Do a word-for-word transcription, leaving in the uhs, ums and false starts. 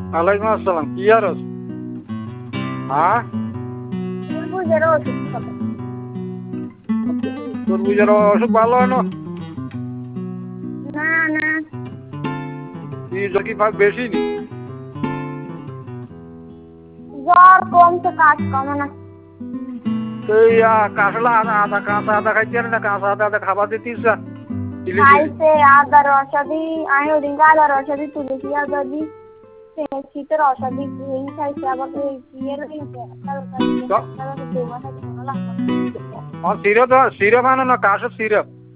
ওয়ালাইকুম আসসালাম। কি আর আছে? হ্যাঁ, তরমুজের ওষুধ খাবো। তরমুজের অসুখ ভালো হয় না? না না, কি জ্বর কি ভাগ বেশি নি? জ্বর কমছে, কাজ কমে না। এই কাঁচলা আদা কাঁচা আদা খাইতে না, কাঁচা আদা আদা খাবার দিতিস না? খাইছে আদার ঔষধি, আমি ওদিনকে আদার ঔষধি তুলেছি, আদা দি শীতের ঔষধি খাইছে, আবার ওই ইয়ের সিরাপ সিরাপ আনো না, কাশের সিরাপ।